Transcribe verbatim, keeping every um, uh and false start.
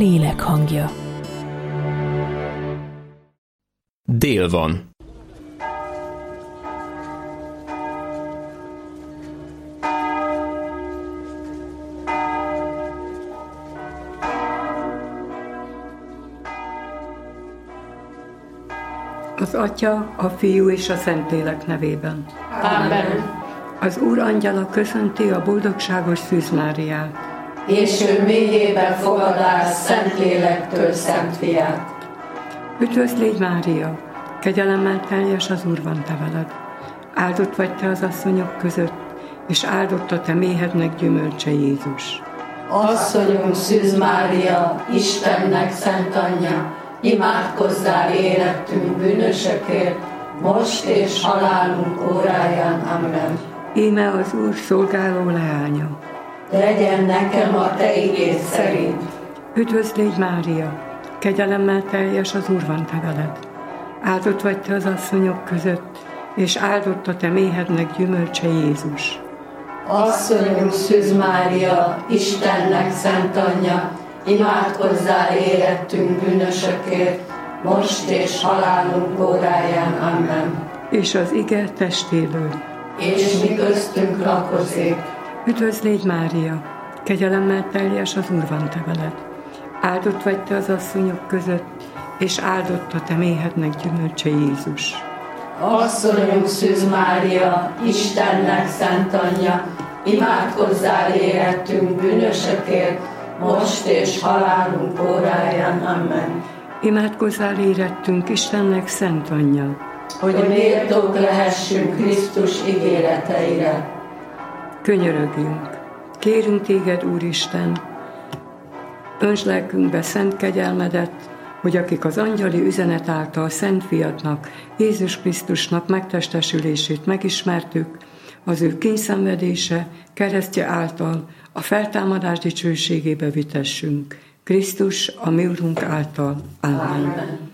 lélek hangja. Dél van. Az Atya, a Fiú és a Szentlélek nevében. Amen. Az Úr angyala köszönti a boldogságos Szűz Máriát. És ő mélyében fogadál Szentlélektől Szent Fiát. Üdvözl légy, Mária, kegyelemmel teljes, az Úr van te veled. Áldott vagy te az asszonyok között, és áldott a te méhednek gyümölcse Jézus. Asszonyunk Szűz Mária, Istennek szent anyja, imádkozzál érettünk bűnösökért, most és halálunk óráján. Amen. Íme az Úr szolgáló leánya. Legyen nekem a te igéd szerint. Üdvözl légy, Mária, kegyelemmel teljes, az Úr van te veled. Áldott vagy te az asszonyok között, és áldott a te méhednek gyümölcse Jézus. Asszonyunk Szűz Mária, Istennek szent anyja, imádkozzál érettünk bűnösökért, most és halálunk óráján. Amen. És az ige testélő. És mi köztünk lakozik. Üdvözl légy, Mária, kegyelemmel teljes, az Úr van te veled. Áldott vagy te az asszonyok között, és áldott a te méhednek gyümölcse Jézus. Asszonyunk Szűz Mária, Istennek szent anyja, imádkozzál érettünk bűnösökért, most és halálunk óráján. Amen. Imádkozzál érettünk Istennek szent anyja, hogy méltók lehessünk Krisztus ígéreteire. Könyörögjünk! Kérünk téged, Úristen, öntsd lelkünkbe szent kegyelmedet, hogy akik az angyali üzenet által Szent Fiadnak, Jézus Krisztusnak megtestesülését megismertük, az ő kényszenvedése, keresztje által a feltámadás dicsőségébe vitessünk. Krisztus, a mi Urunk által. Amen. Amen.